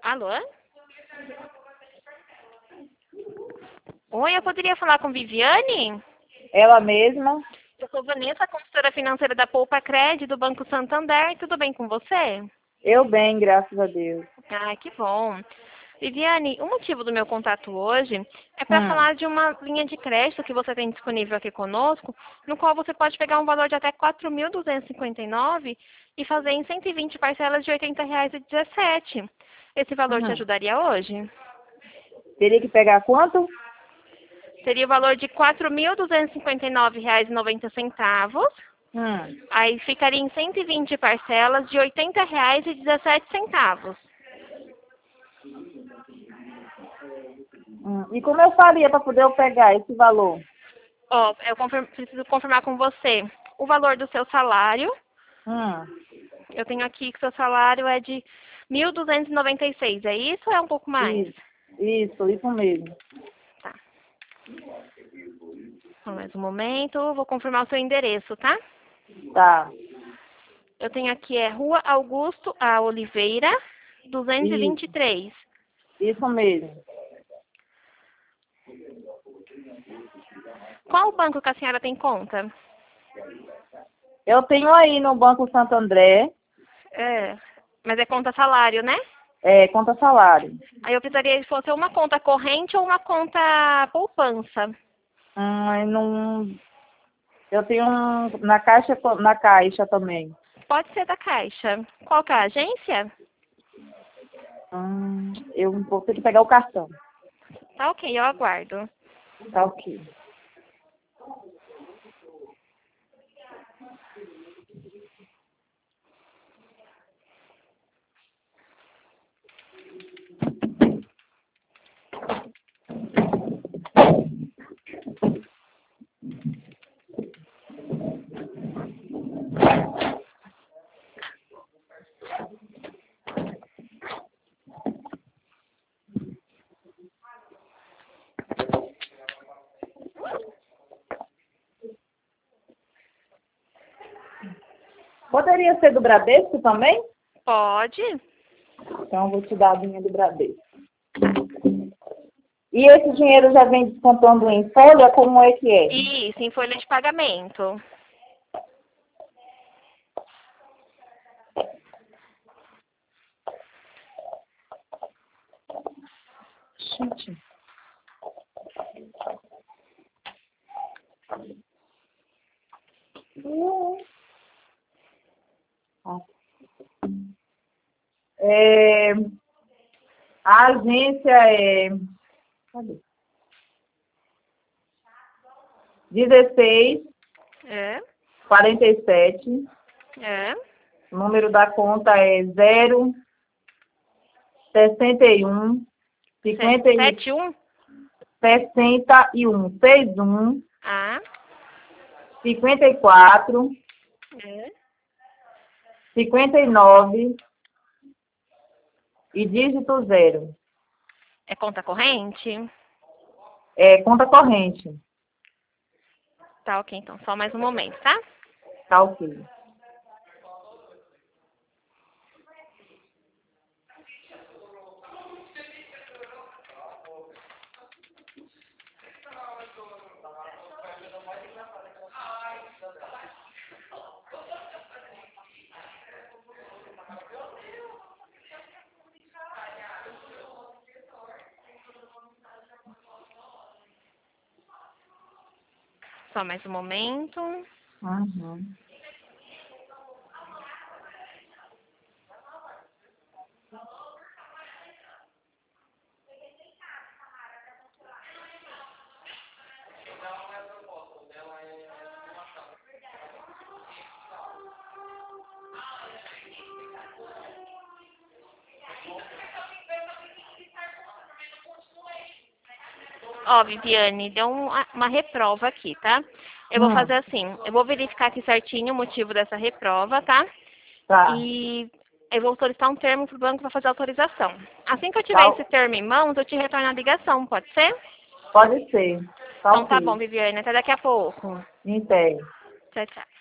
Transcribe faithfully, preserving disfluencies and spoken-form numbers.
Alô? Oi, eu poderia falar com Viviane? Ela mesma? Eu sou Vanessa, consultora financeira da Poupa Cred, do Banco Santander. Tudo bem com você? Eu bem, graças a Deus. Ah, que bom. Viviane, o motivo do meu contato hoje é para Hum. falar de uma linha de crédito que você tem disponível aqui conosco, no qual você pode pegar um valor de até quatro mil duzentos e cinquenta e nove reais e fazer em cento e vinte parcelas de oitenta reais e dezessete centavos. Esse valor te Uhum. ajudaria hoje? Teria que pegar quanto? Seria o valor de quatro mil duzentos e cinquenta e nove reais e noventa centavos. Hum. Aí ficaria em cento e vinte parcelas de oitenta reais e dezessete centavos. Hum. E como eu faria para poder eu pegar esse valor? Ó, eu confirmo- preciso confirmar com você o valor do seu salário. Hum. Eu tenho aqui que seu salário é de mil duzentos e noventa e seis, é isso ou é um pouco mais? Isso, isso, isso mesmo. Tá. Só mais um momento, vou confirmar o seu endereço, tá? Tá. Eu tenho aqui é Rua Augusto A. Oliveira, duzentos e vinte Isso, e três. isso mesmo. Qual banco que a senhora tem conta? Eu tenho aí no Banco Santo André, É, mas é conta salário, né? é, conta salário. Aí eu precisaria que fosse uma conta corrente ou uma conta poupança. Hum, mas não, eu tenho um, na caixa, na caixa também. Pode ser da Caixa. Qual que é a agência? Hum, eu vou ter que pegar o cartão. Tá ok, eu aguardo. Tá ok. Poderia ser do Bradesco também? Pode? Então, eu vou te dar a linha do Bradesco. E esse dinheiro já vem descontando em folha? Como é que é? Isso, em folha de pagamento. Gente. É, a agência é... Cadê? dezesseis, É, quarenta e sete. é. O número da conta é zero, sessenta e um, cinquenta e sete um? sessenta e um, sessenta e um, Ah, cinquenta e quatro, é. cinquenta e nove e dígito zero. É conta corrente? É conta corrente. Tá ok, então. Só mais um momento, tá? Tá ok. Só mais um momento. Uhum. Ó, Viviane, deu uma, uma reprova aqui, tá? Eu vou Hum, fazer assim, eu vou verificar aqui certinho o motivo dessa reprova, tá? tá. E eu vou solicitar um termo pro banco para fazer a autorização. Assim que eu tiver Tá. esse termo em mãos, eu te retorno a ligação, pode ser? Pode ser. Tá Então tá bom, ok. Viviane, até daqui a pouco. Entende. Tchau, tchau.